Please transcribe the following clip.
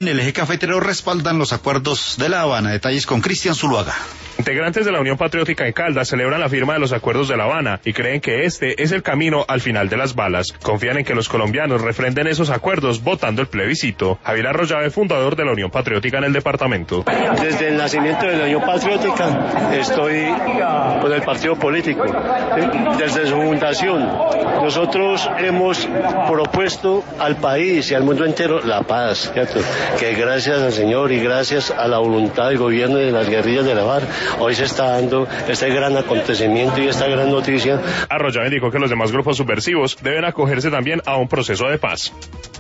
El eje cafetero respaldan los acuerdos de La Habana. Detalles con Cristian Zuluaga. Integrantes de la Unión Patriótica en Caldas celebran la firma de los acuerdos de La Habana y creen que este es el camino al final de las balas. Confían en que los colombianos refrenden esos acuerdos votando el plebiscito. Javier Arroyave, fundador de la Unión Patriótica en el departamento. Desde el nacimiento de la Unión Patriótica estoy con el partido político. Desde su fundación nosotros hemos propuesto al país y al mundo entero la paz, ¿cierto? Que gracias al Señor y gracias a la voluntad del gobierno y de las guerrillas de la FARC, hoy se está dando este gran acontecimiento y esta gran noticia. Arroyave indicó que los demás grupos subversivos deben acogerse también a un proceso de paz.